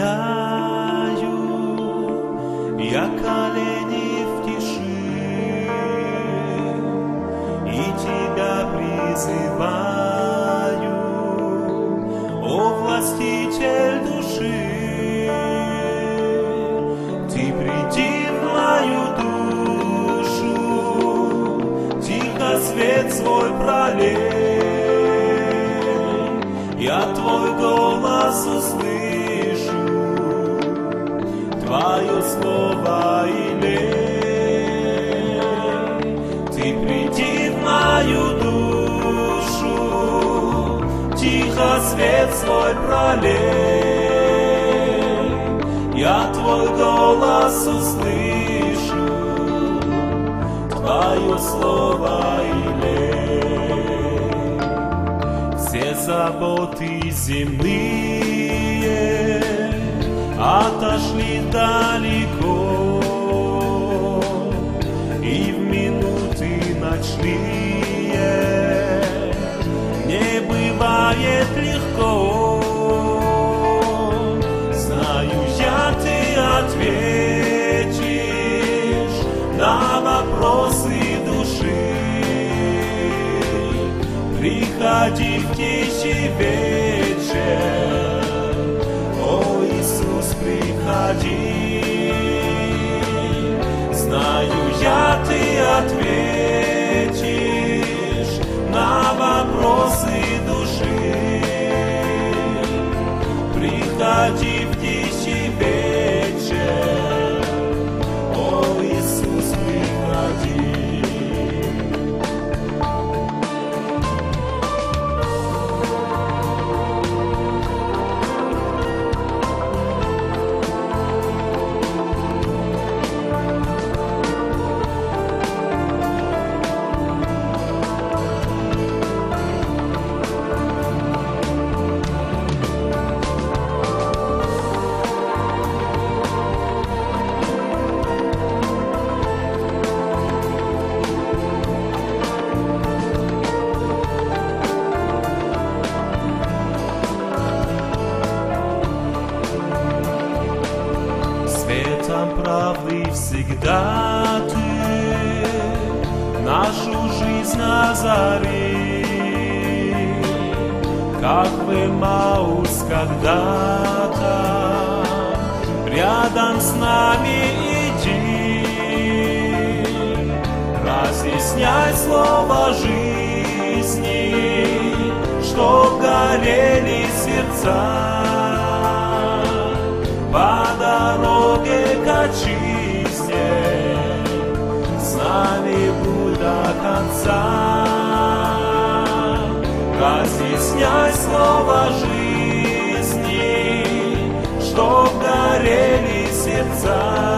склоняю я колени в тиши и Тебя призываю, о властитель души. Ты приди в мою душу, тихо свет свой пролей, я Твой голос услышу, Твое слово илей. Ты приди в мою душу, тихо свет свой пролей, я Твой голос услышу, Твое слово илей. Все заботы земные отошли далеко, и в минуты ночные не бывает легко. Знаю я, Ты ответишь на вопросы души. Приходи в тихий вечер, о Иисус, приходи. Знаю я, Ты ответишь на вопросы души. Приходи в тихий вечер, о Иисус, приходи. Светом правды всегда Ты нашу жизнь озари, как в Эмаус когда-то рядом с нами иди, разъясняй слово жизни, чтоб горели сердца. По дороге к отчизне с нами будь до конца. Разъясняй слово жизни, чтоб горели сердца.